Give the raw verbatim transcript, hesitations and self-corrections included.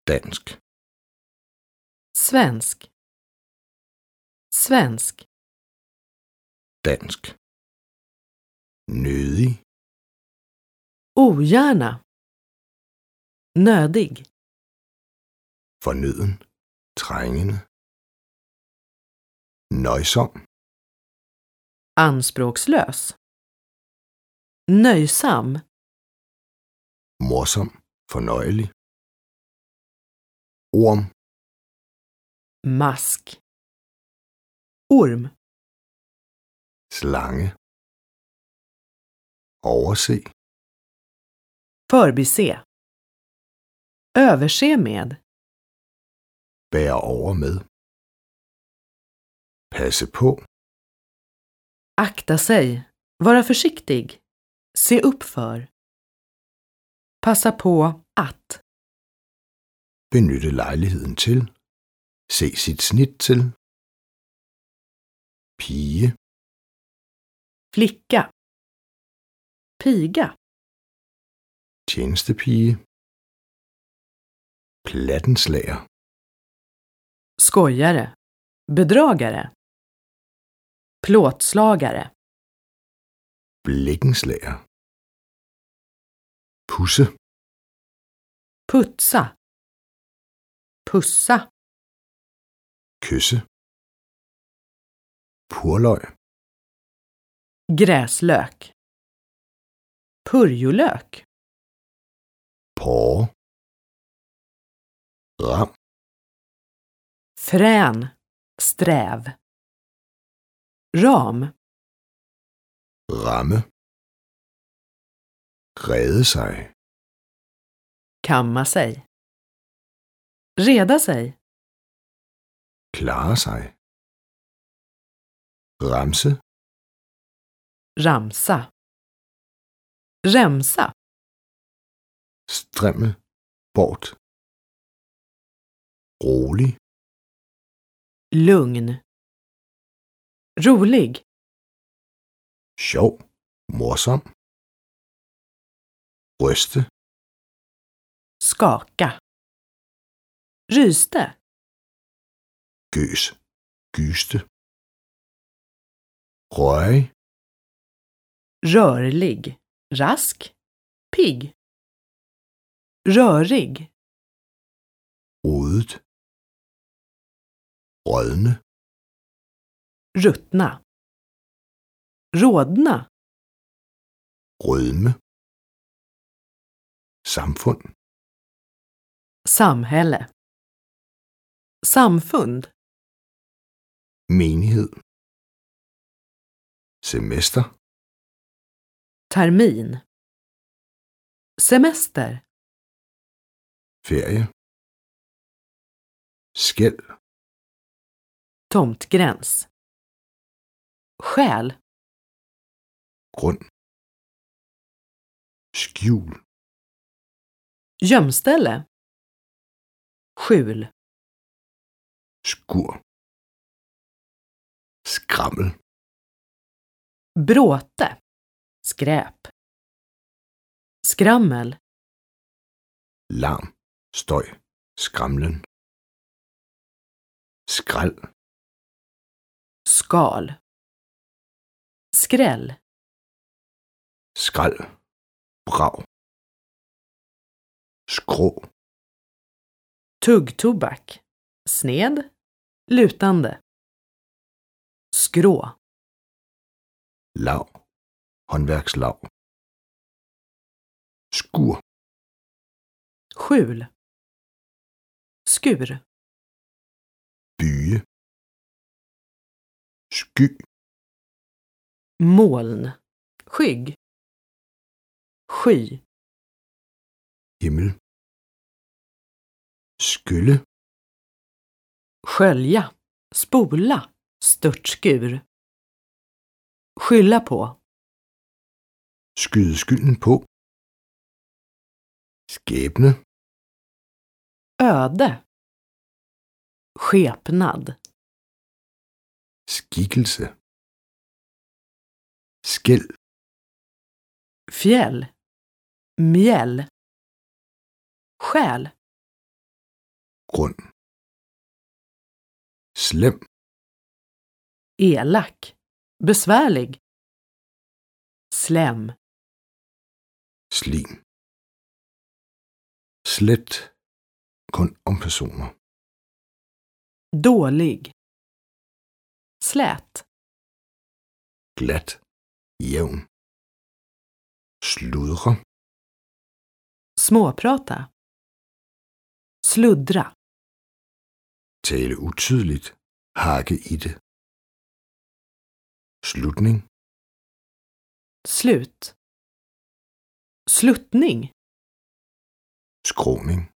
dansk, svensk, svensk, dansk, nødig, ogärna, nödig, fornøden, trængende, nøjsom, anspråkslös, nöjsam, morsom, fornøjelig, orm, mask, orm, slange, overse, förbise, överse med, bære over med, passe på, akta sig, vara försiktig, se upp för, passa på att, benytte lejligheden til, se sit snit til, pige, flicka, piga, tjenestepige, plattenslager, skojare, bedragare, plåtslagare, blikkenslager, pusse, putsa, pussa, kysse, purløg, gräslök, purjolök, porre, ram, frän, sträv, ram, ramme, rede sig, kamma sig, reda sig, klare sig, ramse, ramsa, remsa, strimmel, bort, rolig, lugn, rolig, sjov, morsom, ryste, skaka, ryste, gøs, gyste, røg, rörlig, rask, pigg, rörig, rodet, rødne, ruttna, rodna, rødme, samfund, samhälle, samfund, menighed, semester, termin, semester, ferie, skæld, tomtgräns, skäl, grund, skjul, gömställe, skjul, skur, skrammel, bråte, skräp, skrammel, larm, støj, skramlen, skrald, skal, skräll, skrald, brag, skrå, tuggtobak, sned, lutande, skrå, lav, håndværkslav, skur, skjul, skur, bye, sky, moln, skygg, sky, himmel, skylle, skölja, spola, störtskur, skylla på, skyde skylden på, skæbne, öde, skepnad, skikkelse, skæld, fjäll, mjäll, själ, grund. Slem, elak, besvärlig. Slem, slim. Slet, kun om personer. dålig. Slät, Glat, jævn. Sludre, småprata. Sluddra, tale utydeligt, hakke i det. Slutning, slut. Sluttning, skråning.